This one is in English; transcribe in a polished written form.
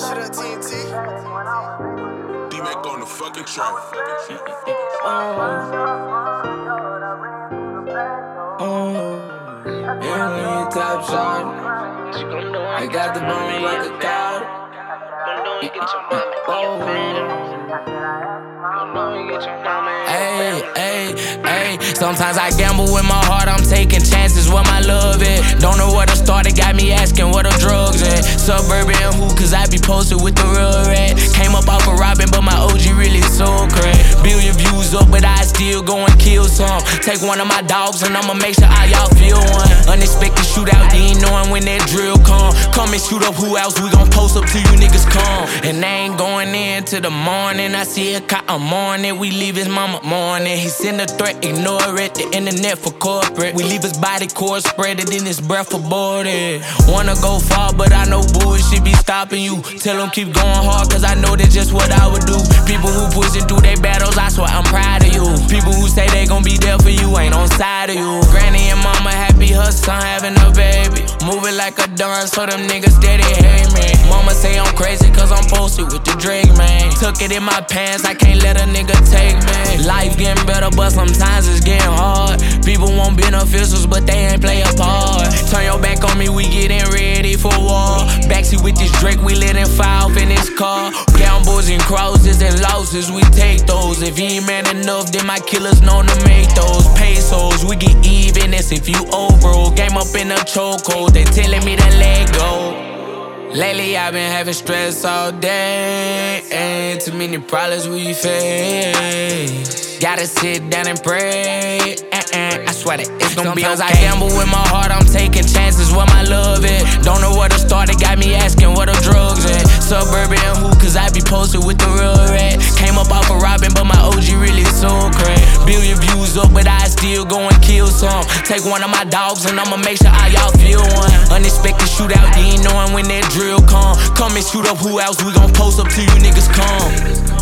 to that TNT. D-Mac on the fucking track. Yeah, top shot. I got the bone like a cow. Hey, sometimes I gamble with my heart, I'm taking chances where my love is. Don't know where to start, it got me asking where the drugs at. Suburban who, cause I be posted with the real rat. Came up off of robbing, but my OG really so crack. Billion views up, but I still go and kill some. Take one of my dogs and I'ma make sure all y'all feel one. Unexpected shootout, you ain't knowing when that drill come. Come and shoot up who else, we gon' post up till you niggas come. And I ain't going in till the morning. I see a cop, I'm on it. We leave his mama morning. He send a threat, ignore it. The internet for corporate. We leave his body cord spread it in his breath aborted. Wanna go far, but I know bullshit be stopping you. Tell him keep going hard, cause I know that's just what I would do. People who pushing through their battles, I swear I'm proud of you. People who say they gon' be there for you ain't on side of you. Granny and mama happy her son having a baby. Moving like a dun, so them niggas steady hate me. Mama say I'm crazy cause I'm posted with the Drake, man. Took it in my pants, I can't let a nigga take me. Life getting better, but sometimes it's getting hard. People want beneficials, but they ain't play a part. Turn your back on me, we getting ready for war. Backseat with this Drake, we letting fire off in this car. Gambles and crosses and losses, we take those. If you ain't man enough, then my killers known to make those pesos. We get even, that's if you over. Game up in a chokehold, they telling me to let go. Lately I've been having stress all day, ain't too many problems we face. Gotta sit down and pray, I swear that it's gonna be okay. Sometimes I gamble with my heart, I'm taking chances where my love is. Don't know where to start, it got me asking where the drugs at. Suburban who, cause I be posted with the real rat. Came up off of robbing, but my OG really so crack. Billion views up, but I still go and kill some. Take one of my dogs and I'ma make sure all y'all feel one. Unexpected shootout, you ain't knowing when that drill come. Come and shoot up who else, we gon' post up till you niggas come.